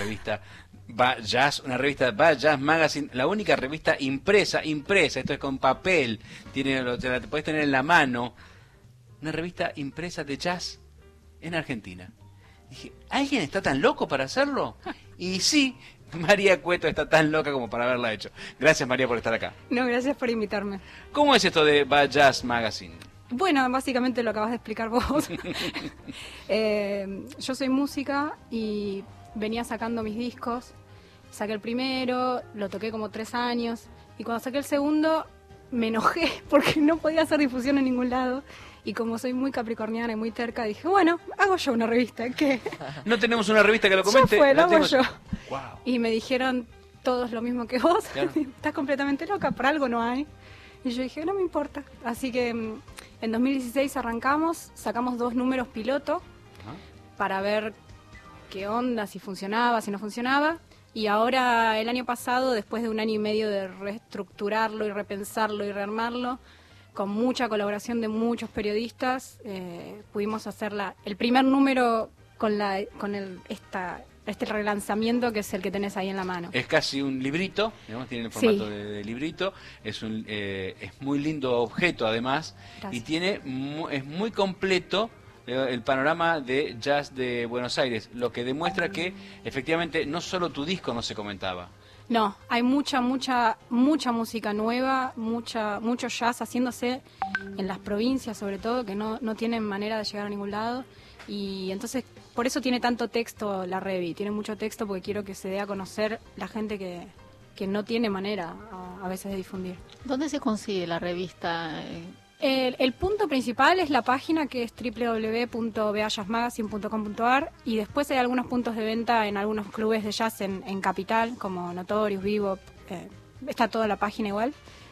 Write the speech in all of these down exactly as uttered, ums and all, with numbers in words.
revista Va Jazz, una revista Va Jazz Magazine, la única revista impresa, impresa, esto es con papel, tiene, te la podés tener en la mano, una revista impresa de jazz en Argentina. Dije, ¿alguien está tan loco para hacerlo? Y sí, María Cueto está tan loca como para haberla hecho. Gracias, María, por estar acá. No, gracias por invitarme. ¿Cómo es esto de Va Jazz Magazine? Bueno, básicamente lo acabas de explicar vos. eh, yo soy música y venía sacando mis discos. Saqué el primero, lo toqué como tres años. Y cuando saqué el segundo, me enojé porque no podía hacer difusión en ningún lado. Y como soy muy capricorniana y muy terca, dije, bueno, hago yo una revista. ¿Qué? ¿No tenemos una revista que lo comente? Ya fue, lo hago tengo... yo. Wow. Y me dijeron todos lo mismo que vos. Claro. Estás completamente loca, por algo no hay. Y yo dije, no me importa. Así que en dos mil dieciséis arrancamos, sacamos dos números piloto uh-huh. para ver qué onda, si funcionaba, si no funcionaba. Y ahora, el año pasado, después de un año y medio de reestructurarlo y repensarlo y rearmarlo, con mucha colaboración de muchos periodistas, eh, pudimos hacer la, el primer número con, la, con el, esta, este relanzamiento que es el que tenés ahí en la mano. Es casi un librito, digamos, tiene el formato sí. de, de librito, es un eh, es muy lindo objeto además. Gracias. Y tiene mu, es muy completo eh, el panorama de jazz de Buenos Aires, lo que demuestra que efectivamente no solo tu disco no se comentaba. No, hay mucha, mucha, mucha música nueva, mucha, mucho jazz haciéndose en las provincias sobre todo, que no, no tienen manera de llegar a ningún lado. Y entonces, por eso tiene tanto texto la Revi, tiene mucho texto porque quiero que se dé a conocer la gente que, que no tiene manera a, a veces de difundir. ¿Dónde se consigue la revista? El, el punto principal es la página que es doble u doble u doble u punto va jazz magazine punto com punto a r y después hay algunos puntos de venta en algunos clubes de jazz en, en Capital, como Notorious, Bebop, eh, está toda la página igual.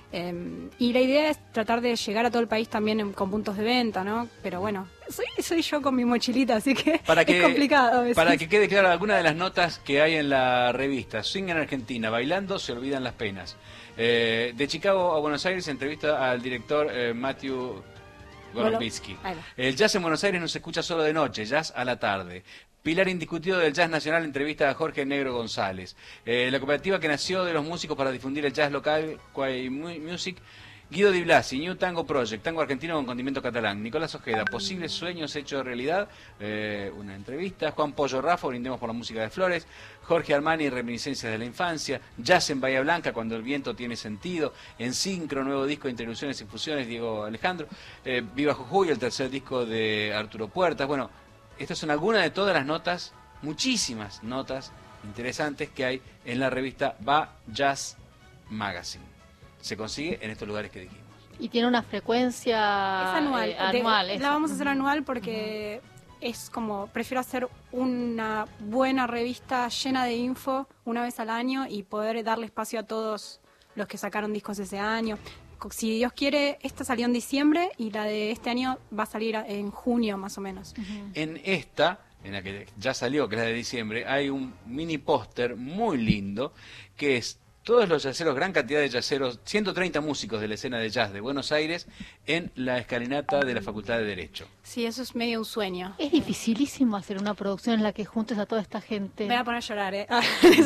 Eh, y la idea es tratar de llegar a todo el país también en, con puntos de venta, ¿no? Pero bueno, soy, soy yo con mi mochilita, así que, para que es complicado a veces. Para que quede claro alguna de las notas que hay en la revista. Swing en Argentina, bailando se olvidan las penas. Eh, de Chicago a Buenos Aires, entrevista al director eh, Matthew Golombitsky. El jazz en Buenos Aires no se escucha solo de noche, jazz a la tarde. Pilar indiscutido del jazz nacional, entrevista a Jorge Negro González. Eh, la cooperativa que nació de los músicos para difundir el jazz local, Quay Music. Guido Di Blasi, New Tango Project, tango argentino con condimento catalán. Nicolás Ojeda, posibles sueños hechos realidad, eh, una entrevista. Juan Pollo Rafa, brindemos por la música de Flores. Jorge Armani, reminiscencias de la infancia. Jazz en Bahía Blanca, cuando el viento tiene sentido. En Sincro, nuevo disco de interlusiones y fusiones, Diego Alejandro. Eh, Viva Jujuy, el tercer disco de Arturo Puertas. Bueno, estas son algunas de todas las notas, muchísimas notas interesantes que hay en la revista Va Jazz Magazine. Se consigue en estos lugares que dijimos. Y tiene una frecuencia es anual. Eh, anual de, la vamos a hacer anual porque uh-huh. es como, prefiero hacer una buena revista llena de info una vez al año y poder darle espacio a todos los que sacaron discos ese año. Si Dios quiere, esta salió en diciembre y la de este año va a salir en junio más o menos. Uh-huh. En esta, en la que ya salió, que es la de diciembre, hay un mini póster muy lindo que es todos los yaceros, gran cantidad de yaceros, ciento treinta músicos de la escena de jazz de Buenos Aires en la escalinata de la Facultad de Derecho. Sí, eso es medio un sueño. Es dificilísimo hacer una producción en la que juntes a toda esta gente. Me voy a poner a llorar, ¿eh?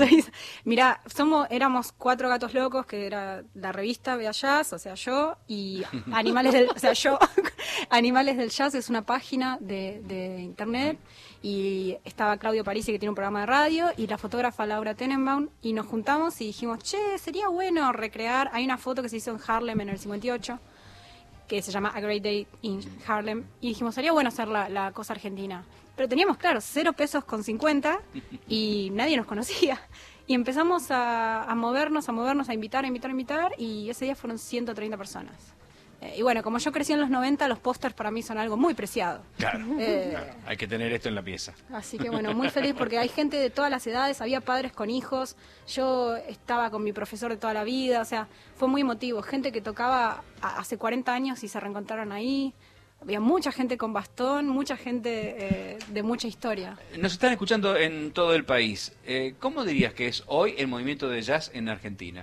Mirá, somos, éramos cuatro gatos locos, que era la revista Vea Jazz, o sea, yo, y Animales del, o sea, yo, Animales del Jazz es una página de, de internet, y estaba Claudio Parisi, que tiene un programa de radio, y la fotógrafa Laura Tenenbaum, y nos juntamos y dijimos, che, sería bueno recrear, hay una foto que se hizo en Harlem en el cincuenta y ocho, que se llama A Great Day in Harlem, y dijimos, sería bueno hacer la, la cosa argentina. Pero teníamos, claro, cero pesos con cincuenta, y nadie nos conocía. Y empezamos a, a movernos, a movernos, a invitar, a invitar, a invitar, y ese día fueron ciento treinta personas. Eh, y bueno, como yo crecí en los noventa, los pósters para mí son algo muy preciado. Claro, eh, claro, hay que tener esto en la pieza. Así que bueno, muy feliz porque hay gente de todas las edades, había padres con hijos, yo estaba con mi profesor de toda la vida, o sea, fue muy emotivo. Gente que tocaba a, hace cuarenta años y se reencontraron ahí. Había mucha gente con bastón, mucha gente eh, de mucha historia. Nos están escuchando en todo el país. Eh, ¿Cómo dirías que es hoy el movimiento de jazz en Argentina?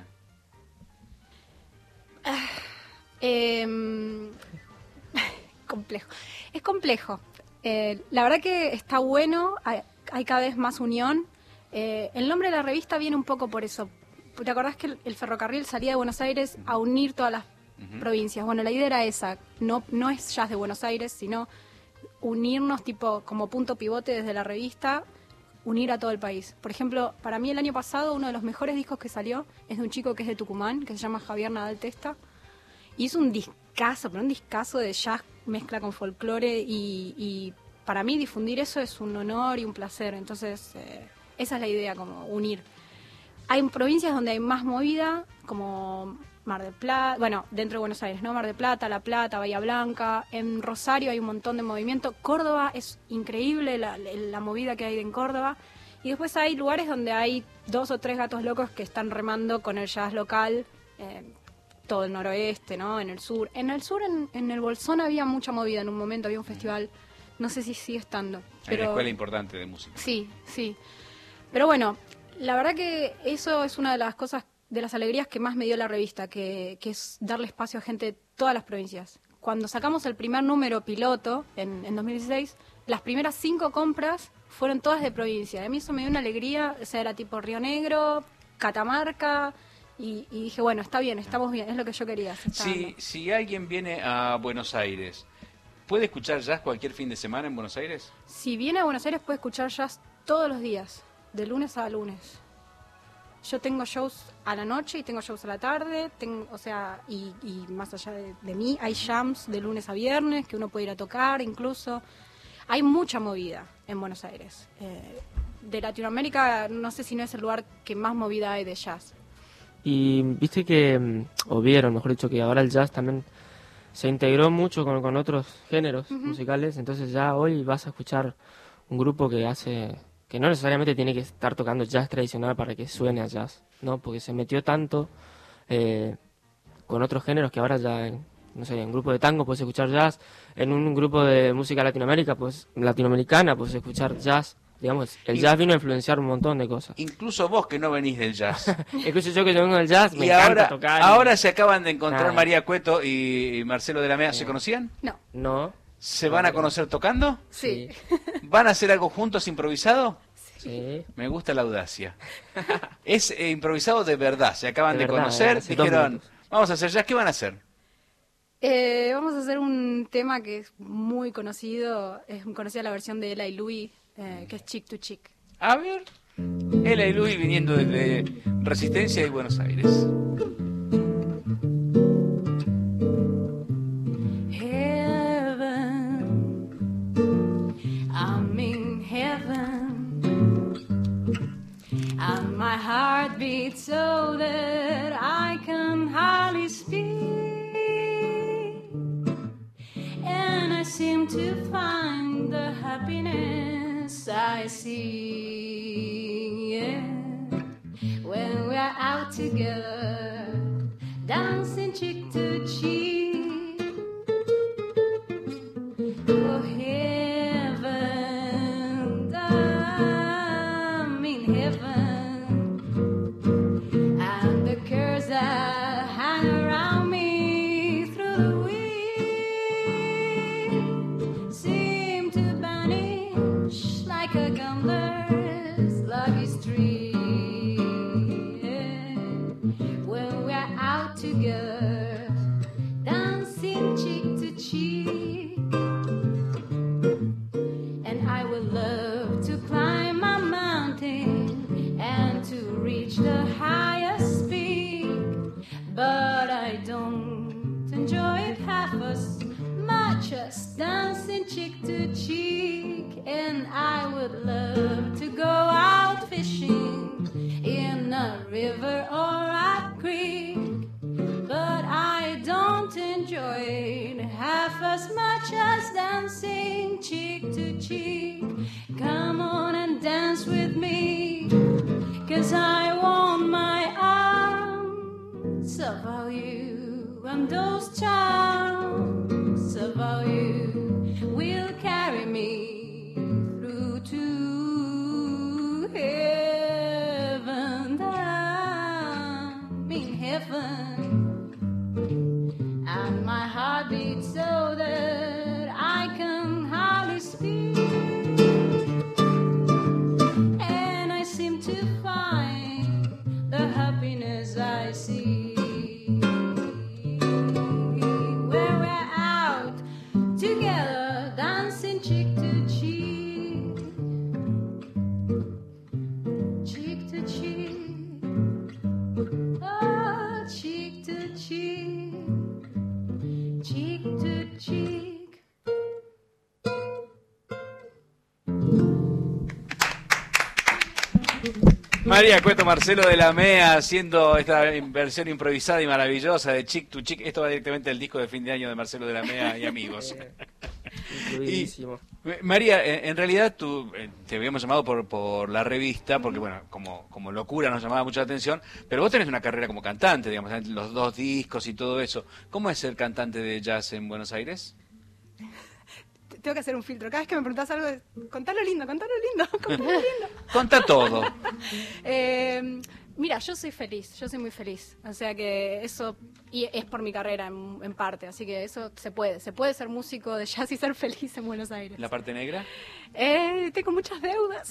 Ah. Eh, complejo. Es complejo. Eh, la verdad que está bueno, hay, hay cada vez más unión. Eh, el nombre de la revista viene un poco por eso. ¿Te acordás que el, el ferrocarril salía de Buenos Aires a unir todas las uh-huh. provincias? Bueno, la idea era esa. No, no es jazz de Buenos Aires, sino unirnos tipo como punto pivote desde la revista, unir a todo el país. Por ejemplo, para mí el año pasado uno de los mejores discos que salió es de un chico que es de Tucumán, que se llama Javier Nadal Testa. Y es un discazo, pero un discazo de jazz mezcla con folclore y, y para mí difundir eso es un honor y un placer. Entonces, eh, esa es la idea, como unir. Hay provincias donde hay más movida, como Mar del Plata, bueno, dentro de Buenos Aires, ¿no? Mar del Plata, La Plata, Bahía Blanca. En Rosario hay un montón de movimiento. Córdoba es increíble la, la movida que hay en Córdoba. Y después hay lugares donde hay dos o tres gatos locos que están remando con el jazz local, eh, todo el noroeste, ¿no? En el sur. En el sur, en, en el Bolsón había mucha movida en un momento, había un festival, no sé si sigue estando. Hay pero... una escuela importante de música. Sí, sí. Pero bueno, la verdad que eso es una de las cosas, de las alegrías que más me dio la revista, que, que es darle espacio a gente de todas las provincias. Cuando sacamos el primer número piloto, en, en dos mil dieciséis, las primeras cinco compras fueron todas de provincia. A mí eso me dio una alegría, o sea, era tipo Río Negro, Catamarca... Y, y dije, bueno, está bien, estamos bien, es lo que yo quería. Si, si alguien viene a Buenos Aires, ¿puede escuchar jazz cualquier fin de semana en Buenos Aires? Si viene a Buenos Aires puede escuchar jazz todos los días, de lunes a lunes. Yo tengo shows a la noche y tengo shows a la tarde, tengo, o sea, y, y más allá de, de mí, hay jams de lunes a viernes que uno puede ir a tocar incluso. Hay mucha movida en Buenos Aires. Eh, de Latinoamérica, no sé si no es el lugar que más movida hay de jazz. Y viste que, o vieron, mejor dicho, que ahora el jazz también se integró mucho con, con otros géneros uh-huh. musicales, entonces ya hoy vas a escuchar un grupo que hace, que no necesariamente tiene que estar tocando jazz tradicional para que suene a jazz, ¿no? Porque se metió tanto eh, con otros géneros que ahora ya, en, no sé, en un grupo de tango puedes escuchar jazz, en un grupo de música latinoamérica, pues, latinoamericana puedes escuchar jazz. Digamos, el jazz vino a influenciar un montón de cosas. Incluso vos que no venís del jazz. Incluso yo que yo vengo del jazz, me y encanta ahora, tocar. Ahora y... se acaban de encontrar Nada. María Cueto y Marcelo de la Mea. ¿Se conocían? No. No. ¿Se van a conocer tocando? Sí. ¿Van a hacer algo juntos improvisado? Sí. Me gusta la audacia. Es eh, improvisado de verdad. Se acaban de, de verdad, conocer. eh, Dijeron, vamos a hacer jazz. ¿Qué van a hacer? Eh, vamos a hacer un tema que es muy conocido. Es conocida la versión de Ella y Louis, eh, que es Chick to Chick. A ver, Ella y Louis viniendo desde Resistencia y Buenos Aires. Heaven, I'm in heaven, and my heart beats so that I can hardly speak, and I seem to find the happiness I see, yeah. When we're out together, dancing cheek to cheek. Oh, heaven, I'm in heaven, and the curse that hang around me through the wind seem to vanish like a gambler's lucky streak. When we're out together, dancing cheek to cheek, and I would love to climb a mountain and to reach the highest peak, but I don't enjoy it half as much as dancing cheek to cheek, and I would love to go out fishing in a river or a creek, but I don't enjoy it half as much as dancing cheek to cheek. Come on and dance with me, 'cause I want my arms about you, and those charms about you will carry me through to heaven. I'm in heaven, and my heart beats so that I can hardly speak, and I seem find the happiness I see. Where we're out together, dancing cheek to cheek, cheek to cheek, oh, cheek to cheek, cheek to cheek. María Cueto, Marcelo de la Mea haciendo esta versión improvisada y maravillosa de Chick to Chick. Esto va directamente del disco de fin de año de Marcelo de la Mea y amigos. Incluidísimo. Y, María, en, en realidad tú eh, te habíamos llamado por, por la revista, porque bueno, como, como locura nos llamaba mucho la atención, pero vos tenés una carrera como cantante, digamos, los dos discos y todo eso. ¿Cómo es ser cantante de jazz en Buenos Aires? Tengo que hacer un filtro. Cada vez que me preguntas algo, es, contalo lindo, contalo lindo, contalo lindo. Conta todo. eh, mira, yo soy feliz, yo soy muy feliz. O sea que eso, y es por mi carrera en, en parte, así que eso se puede. Se puede ser músico de jazz y ser feliz en Buenos Aires. ¿La parte negra? Eh, tengo muchas deudas.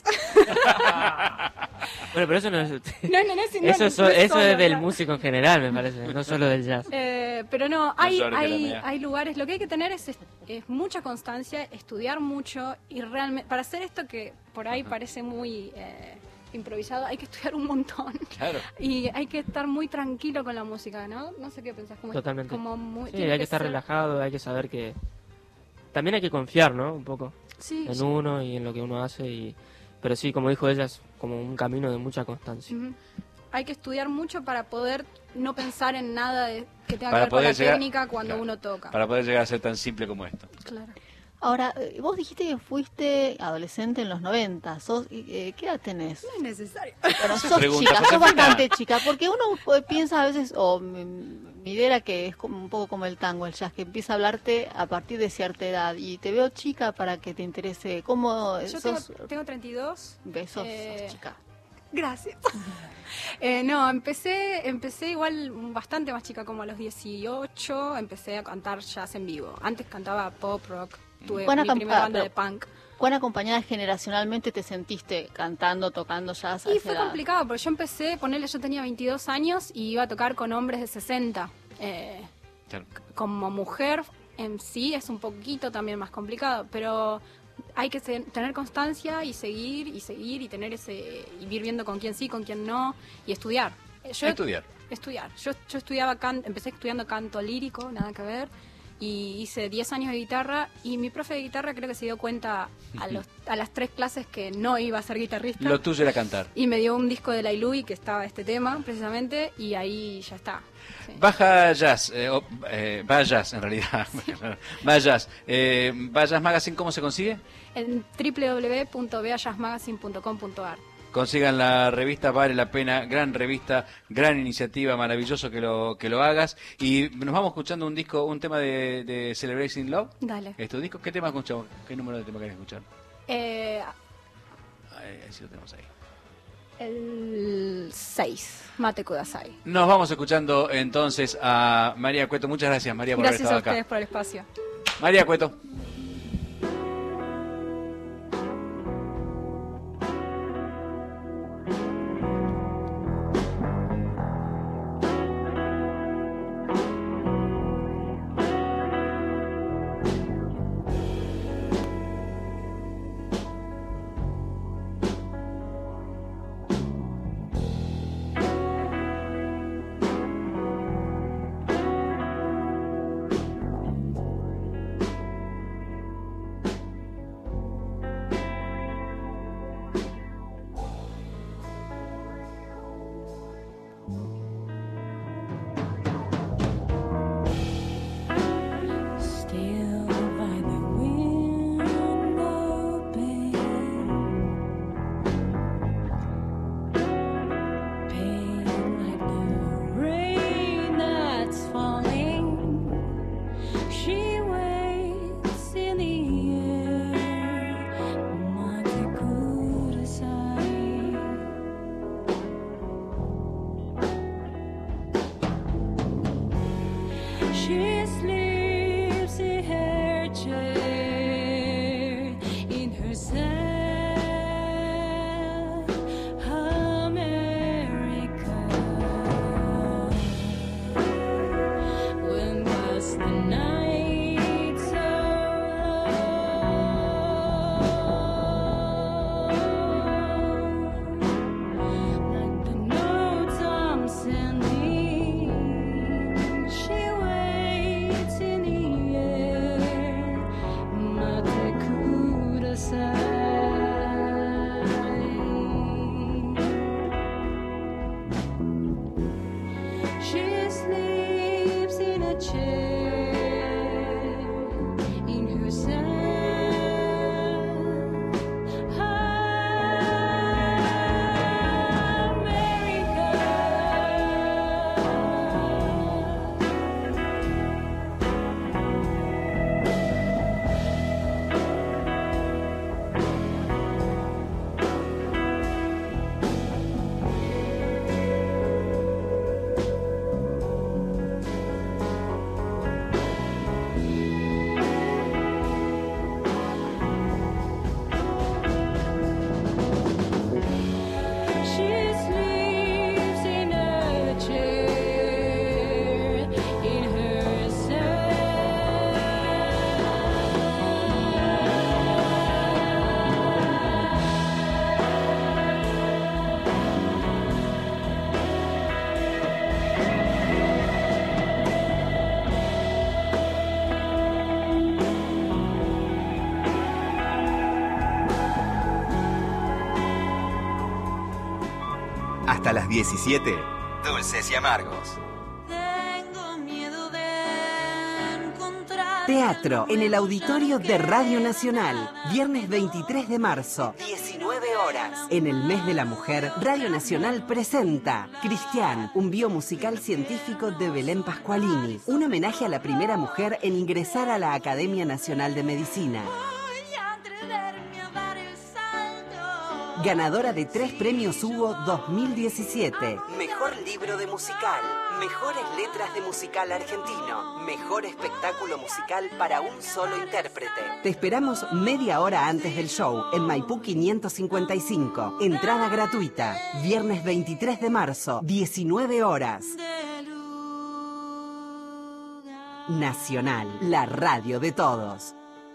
Bueno, pero eso no es... No, no, no, es- no, Eso, no es so- es eso solo, es del ¿verdad? músico en general, me parece, no solo del jazz. Eh, pero no, hay, llores de la hay, mía. hay lugares, lo que hay que tener es, es mucha constancia, estudiar mucho y realmente, para hacer esto que por ahí parece muy eh, improvisado, hay que estudiar un montón. Claro. Y hay que estar muy tranquilo con la música, ¿no? No sé qué pensás. Como, Totalmente. Como muy, Sí, tiene hay que estar ser- relajado, hay que saber que... También hay que confiar, ¿no? Un poco Sí, en sí. uno y en lo que uno hace. Y... Pero sí, como dijo ella, es como un camino de mucha constancia. Ujú. Hay que estudiar mucho para poder no pensar en nada de, que tenga Para que ver con la poder llegar- técnica cuando claro, uno toca. Para poder llegar a ser tan simple como esto. Claro. Ahora, eh, vos dijiste que fuiste adolescente en los noventa. Sos, eh, ¿Qué edad tenés? No es necesario. Bueno, sos Pregunta, chica, sos Josefina. bastante chica, porque uno eh, piensa a veces, o mi, mi idea era que es como un poco como el tango, el jazz, que empieza a hablarte a partir de cierta edad, y te veo chica para que te interese. ¿Cómo Yo tengo, sos? tengo treinta y dos. Besos, eh, sos chica. Gracias. Eh, no, empecé, empecé igual bastante más chica, como a los dieciocho, empecé a cantar jazz en vivo. Antes cantaba pop, rock, tuve Buena mi campa- primera banda pero- de punk. ¿Cuán acompañada generacionalmente te sentiste cantando, tocando jazz? a Y esa fue edad? complicado, porque yo empecé, ponerle, yo tenía veintidós años y iba a tocar con hombres de sesenta. Eh, Claro. como mujer en sí es un poquito también más complicado, pero hay que se- tener constancia y seguir y seguir y tener ese, y ir viendo con quién sí, con quién no, y estudiar. Eh, Yo, Estudiar. Estudiar. Yo, yo estudiaba can- empecé estudiando canto lírico, nada que ver, y hice diez años de guitarra, y mi profe de guitarra creo que se dio cuenta a, los, a las tres clases que no iba a ser guitarrista. Lo tuyo era cantar. Y me dio un disco de la Ilui que estaba este tema, precisamente, y ahí ya está. Sí. Baja Jazz, eh, o, eh, va Jazz en realidad. Va Jazz. Eh, Va Jazz Magazine, ¿cómo se consigue? En w w w punto bea jazz magazine punto com punto a r. Consigan la revista, vale la pena, gran revista, gran iniciativa, maravilloso que lo que lo hagas. Y nos vamos escuchando un disco, un tema de, de Celebrating Love. Dale. ¿Es tu disco? ¿Qué tema escuchamos? ¿Qué número de tema querés escuchar? Eh, Ahí, ahí sí lo tenemos ahí. el seis, Mate Kudasai. Nos vamos escuchando entonces a María Cueto. Muchas gracias, María, por Gracias a haber estado ustedes acá. por el espacio. María Cueto. Thank Hasta las diecisiete, Dulces y Amargos. Tengo miedo de encontrar Teatro en el auditorio de Radio Nacional, viernes veintitrés de marzo, diecinueve horas. En el mes de la mujer, Radio Nacional presenta Cristian, un biomusical científico de Belén Pascualini, un homenaje a la primera mujer en ingresar a la Academia Nacional de Medicina. Ganadora de tres premios Hugo dos mil diecisiete. Mejor libro de musical. Mejores letras de musical argentino. Mejor espectáculo musical para un solo intérprete. Te esperamos media hora antes del show en Maipú quinientos cincuenta y cinco. Entrada gratuita. Viernes veintitrés de marzo, diecinueve horas. Nacional, la radio de todos.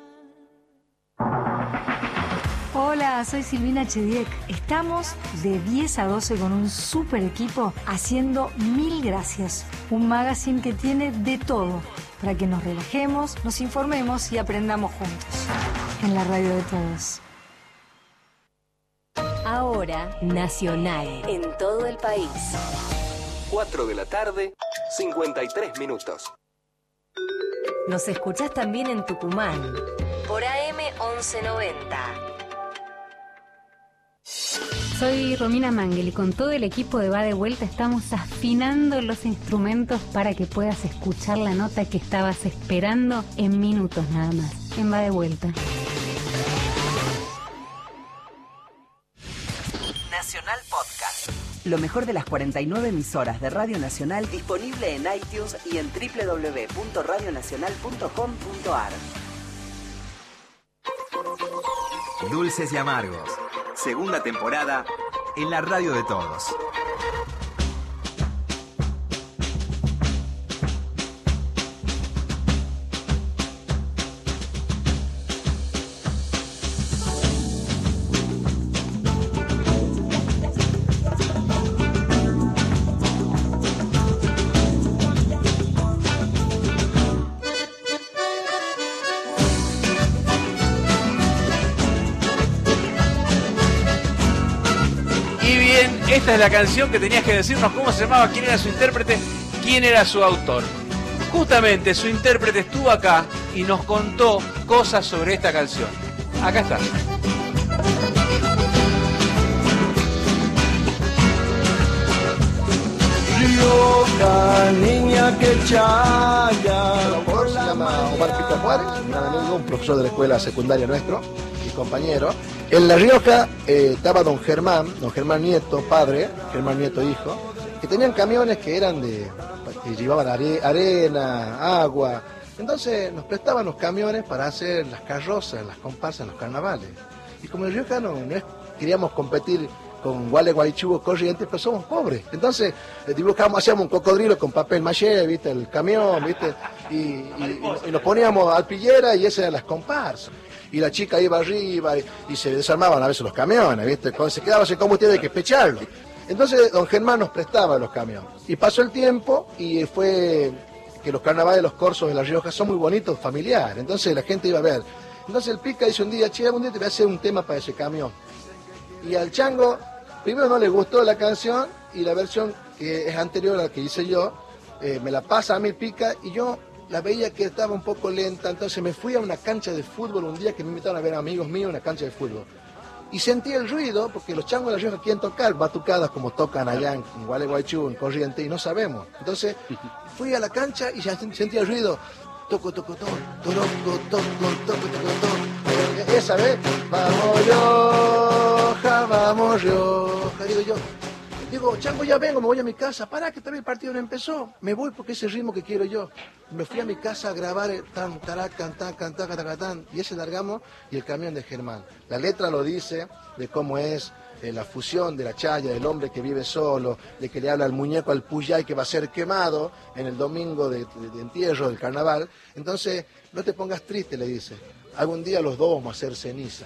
Hola, soy Silvina Chediek. Estamos de diez a doce con un super equipo haciendo Mil Gracias, un magazine que tiene de todo para que nos relajemos, nos informemos y aprendamos juntos en la radio de todos. Ahora, Nacional, en todo el país. cuatro de la tarde, cincuenta y tres minutos. Nos escuchás también en Tucumán, por A M once noventa. Soy Romina Mangel y con todo el equipo de Va de Vuelta estamos afinando los instrumentos para que puedas escuchar la nota que estabas esperando en minutos nada más, en Va de Vuelta. Nacional Podcast. Lo mejor de las cuarenta y nueve emisoras de Radio Nacional disponible en iTunes y en doble u doble u doble u punto radio nacional punto com punto a r. Dulces y Amargos. Segunda temporada en la radio de todos. Esta es la canción que tenías que decirnos cómo se llamaba, quién era su intérprete, quién era su autor. Justamente su intérprete estuvo acá y nos contó cosas sobre esta canción. Acá está. Rioja, niña que chaya. Se llama Omar Pita Juárez, un gran amigo, un profesor de la escuela secundaria nuestro y compañero. En La Rioja eh, estaba don Germán, don Germán Nieto, padre, Germán Nieto hijo, que tenían camiones que eran de, que llevaban are, arena, agua. Entonces nos prestaban los camiones para hacer las carrozas, las comparsas en los carnavales. Y como en Rioja no, no es, queríamos competir con Guale, Guaychugo, Corrientes, pero somos pobres. Entonces eh, dibujamos, hacíamos un cocodrilo con papel maché, ¿viste? El camión, ¿viste? Y, y, y, y nos poníamos alpillera y esas eran las comparsas. Y la chica iba arriba y, y se desarmaban a veces los camiones, ¿viste? Cuando se quedaba sin combustible hay que pecharlo. Entonces don Germán nos prestaba los camiones. Y pasó el tiempo y fue que los carnavales, los corsos de La Rioja son muy bonitos, familiares. Entonces la gente iba a ver. Entonces el Pica dice un día, che, un día te voy a hacer un tema para ese camión. Y al Chango, primero no le gustó la canción y la versión que es anterior a la que hice yo, eh, me la pasa a mí Pica y yo la veía que estaba un poco lenta, entonces me fui a una cancha de fútbol un día que me invitaron a ver a amigos míos en una cancha de fútbol. Y sentí el ruido, porque los changos de La Rioja quieren tocar batucadas como tocan allá en Gualeguaychú, en Corrientes, y no sabemos. Entonces fui a la cancha y ya sentí el ruido. Toco, toco, toco, toco, toco, toco, toco, toco. Esa vez, vamos Rioja, vamos Rioja, digo yo. Digo, chango, ya vengo, me voy a mi casa. Para que todavía el partido no empezó. Me voy porque es el ritmo que quiero yo. Me fui a mi casa a grabar el tan, taracan, tan, tan, tan, tan, tan, y ese largamos y el camión de Germán. La letra lo dice de cómo es eh, la fusión de la chaya, del hombre que vive solo, de que le habla al muñeco, al puyay que va a ser quemado en el domingo de, de, de entierro del carnaval. Entonces, no te pongas triste, le dice. Algún día los dos vamos a hacer ceniza.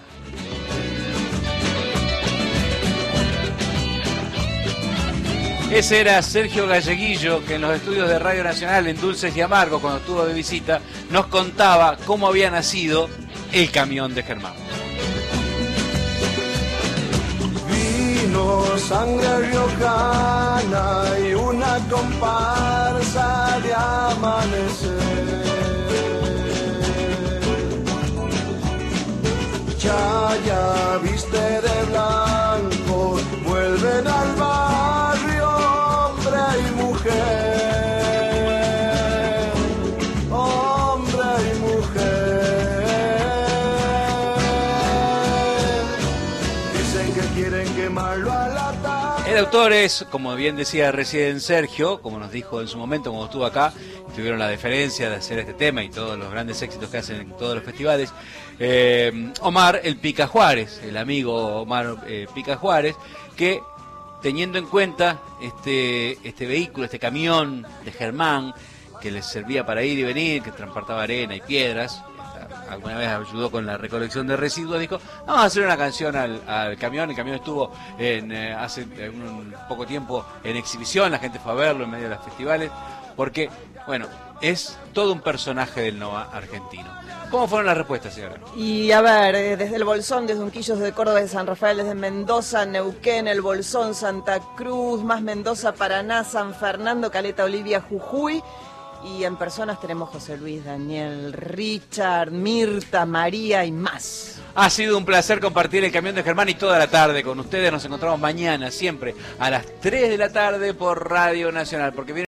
Ese era Sergio Galleguillo, que en los estudios de Radio Nacional, en Dulces y Amargos, cuando estuvo de visita, nos contaba cómo había nacido el camión de Germán. Vino sangre riojana y una comparsa de amanecer. Chaya viste de blanco, vuelven al barrio hombre y mujer, hombre y mujer. Dicen que quieren quemarlo a la tarde. El autor es, como bien decía recién Sergio, como nos dijo en su momento cuando estuvo acá, tuvieron la deferencia de hacer este tema y todos los grandes éxitos que hacen en todos los festivales, eh, Omar el Pica Juárez, el amigo Omar eh, Pica Juárez, que teniendo en cuenta este, este vehículo, este camión de Germán, que les servía para ir y venir, que transportaba arena y piedras, alguna vez ayudó con la recolección de residuos, dijo, vamos a hacer una canción al, al camión. El camión estuvo en, eh, hace un, un poco tiempo en exhibición, la gente fue a verlo en medio de los festivales, porque, bueno, es todo un personaje del Nova argentino. ¿Cómo fueron las respuestas, señora? Y a ver, desde el Bolsón, desde Unquillos, desde Córdoba, desde San Rafael, desde Mendoza, Neuquén, el Bolsón, Santa Cruz, más Mendoza, Paraná, San Fernando, Caleta, Olivia, Jujuy. Y en personas tenemos José Luis, Daniel, Richard, Mirta, María y más. Ha sido un placer compartir el camión de Germán y toda la tarde con ustedes. Nos encontramos mañana, siempre, a las tres de la tarde por Radio Nacional, porque viene